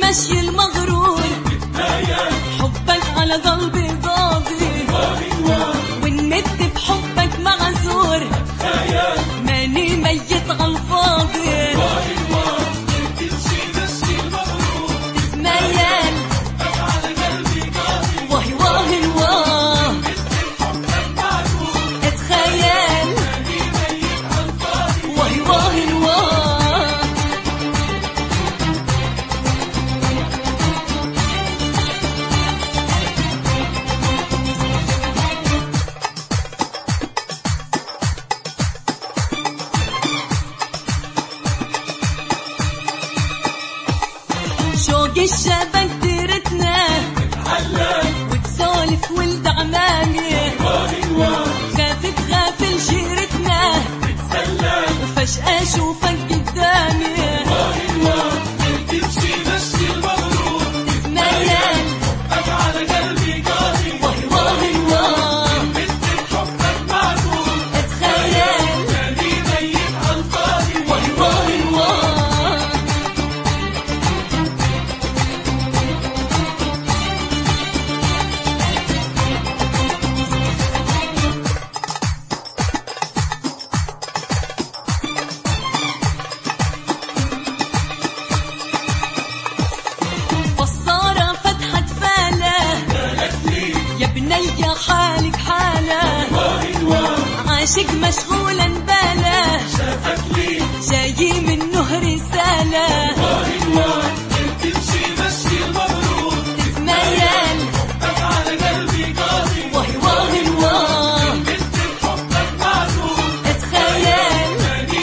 مشي المغرور، حبك على قلبي قاضي، والند بحبك معذور، ماني ميت عالفاضي. تتميل واهي واهي الواه، اتخيل واهي واهي الواه. شوق الشبك ديرتنا وتسولف ولد عمامي، خافت غافل جيرتنا وفجأة شوفك قدامي. تتميل واهي واهي الواه، اتخيل واهي واهي الواه. يا حالك حالة عاشق مشغولا باله، جاي منه رسالة. تتميل واهي واهي الواه، اتخيل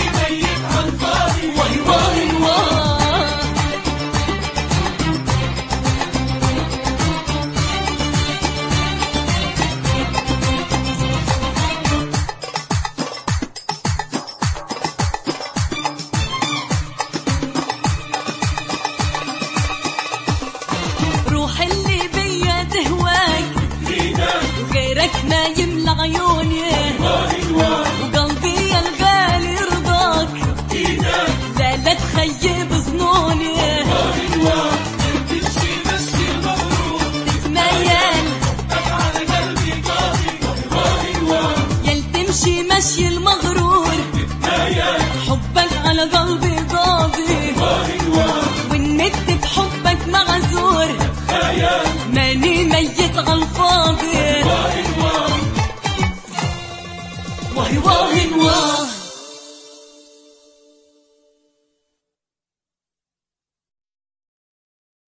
واهي واهي الواه. روح اللي بيا تهواك وغيرك ما يملى عيوني، وقلبي الغالي رضاك لا تخيب ظنوني. تتميل يل تمشي مشي المغرور، حبك على قلبي قاضي، والند بحبك معذور، ماني ميت عالفاضي. واهي واهي الواه.